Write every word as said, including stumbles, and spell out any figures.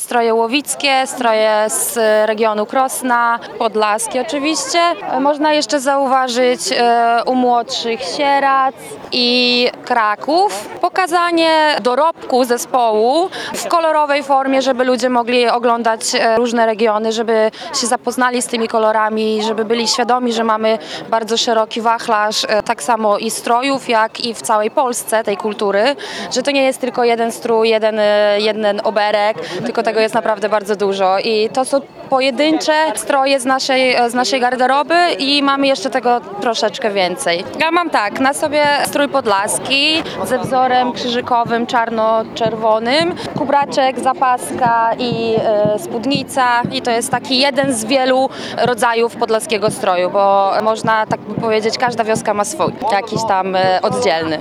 stroje łowickie, stroje z regionu Krosna, podlaskie oczywiście. Można jeszcze zauważyć e, u młodszych Sierac i Kraków. Pokazanie dorobku zespołu w kolorowej formie, żeby ludzie mogli oglądać e, różne regiony, żeby się zapoznali z tymi kolorami, żeby byli świadomi, że mamy bardzo szeroki wachlarz e, tak samo i strojów, jak i w całej Polsce tej kultury, że to nie jest tylko jeden strój, jeden, e, jeden oberek, tylko tego jest naprawdę bardzo dużo i to są pojedyncze stroje z naszej, z naszej garderoby i mamy jeszcze tego troszeczkę więcej. Ja mam tak, na sobie strój podlaski ze wzorem krzyżykowym czarno-czerwonym, kubraczek, zapaska i e, spódnica i to jest taki jeden z wielu rodzajów podlaskiego stroju, bo można tak by powiedzieć, każda wioska ma swój, jakiś tam e, oddzielny.